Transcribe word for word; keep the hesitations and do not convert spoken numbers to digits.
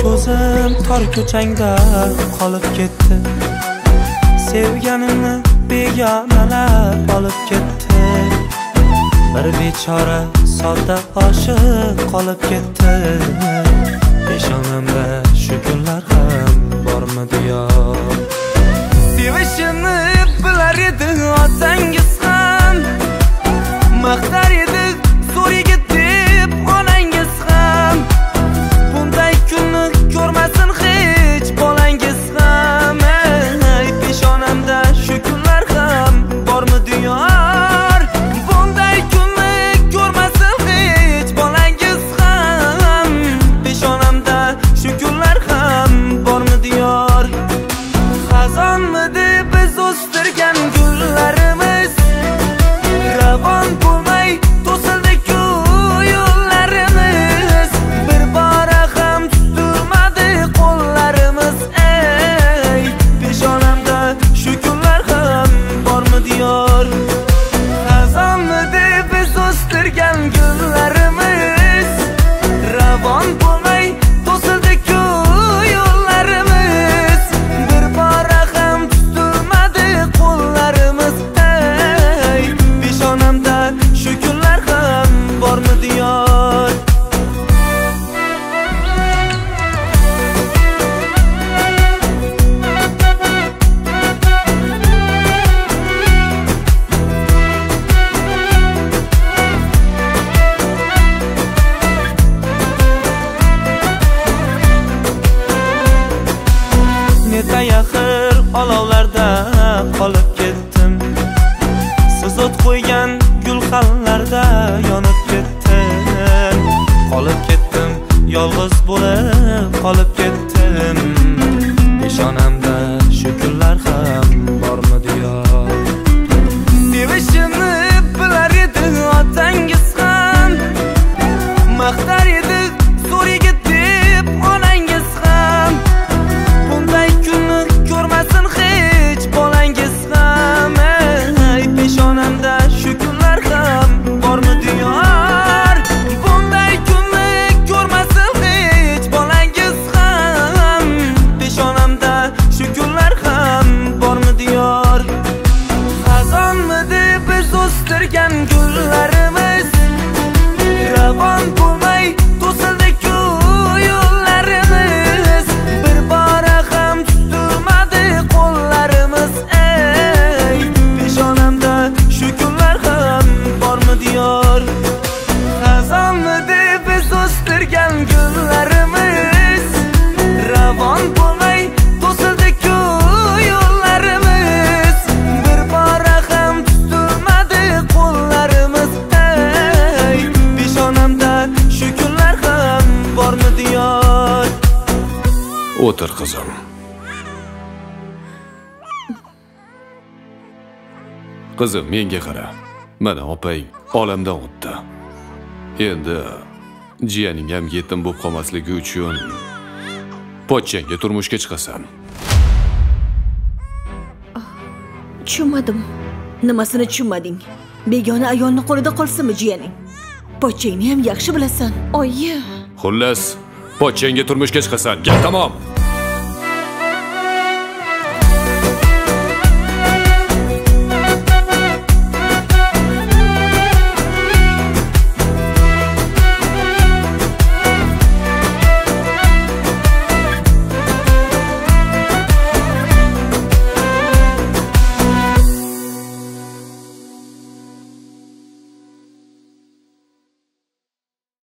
ko'zim tor ko'changda qolib ketdi. Sevganimni begonalar olib ketdi. Bir bechora sodda oshiq qolib ketdi. Peshonamda shu kunlar ham bormidi yo? Sevishimni bilar edi otangiz ham, maqtar edi zo'r yigit deb onangiz ham. Bunday kunni ko'rmasin hech bolangiz ham. Ey peshonamda shu kunlar ham bormidi yor? Bunday kunni ko'rmasin hech bolangiz ham. Peshonamda shu kunlar ham bormidi yor? Xazonmidi biz o'stirgan gullarimiz, ravon bo'lmay to'sildi-ku yo'llarimiz. Bir bora ham tutilmadi qo'llarimiz. Ey peshonamda shu kunlar ham bormidi yor? Xazonmidi biz o'stirgan gullarimiz, ravon bo'lmay to'sildi-ku yo'llarimiz. Bir bora ham tutilmadi qo'llarimiz. Ey peshonamda shu kunlar ham bormidi yor? Neta yaxir olovlarda qolib ketdim. Siz o't qo'ygan gulxanlarda yonib ketdim. Qolib ketdim, yolg'iz bo'lib qolib ketdim. Peshonamda shu kunlar ham bormidi yo? Sevishimni bilar edi otangiz ham, maqtar edi zo'r yigit deb onangiz ham. Bunday kunni ko'rmasin hech bolangiz ham. Ey peshonamda shu kunlar ham bormidi yor? Bunday kunni ko'rmasin hech bolangiz ham. Peshonamda shu kunlar ham bormidi yor? Xazonmidi biz o'stirgan gullarimiz, ravon bo'lmay to'sildi-ku yo'llarimiz. Bir bora ham tutilmadi qo'llarimiz. Ey peshonamda shu kunlar ham bormidi yor? Xazonmidi biz o'stirgan gullarimiz, ravon bo'lmay to'sildi-ku yo'llarimiz. Bir bora ham tutilmadi qo'llarimiz. Ey peshonamda shu kunlar ham bormidi yor? O'tir qizim. Qizim, menga qara. Mana opang olamdan o'tdi. Endi jiyaning ham yetim bo'lib qolmasligi uchun pochchangga turmushga chiqasan. Tushunmadim. Nimasini tushunmading? Begona ayolning qo'lida qolsinmi jiyaning? Pochchangni ham yaxshi bilasan. Oyi. Xullas, pochchangga turmushga chiqasan. Gap tamom.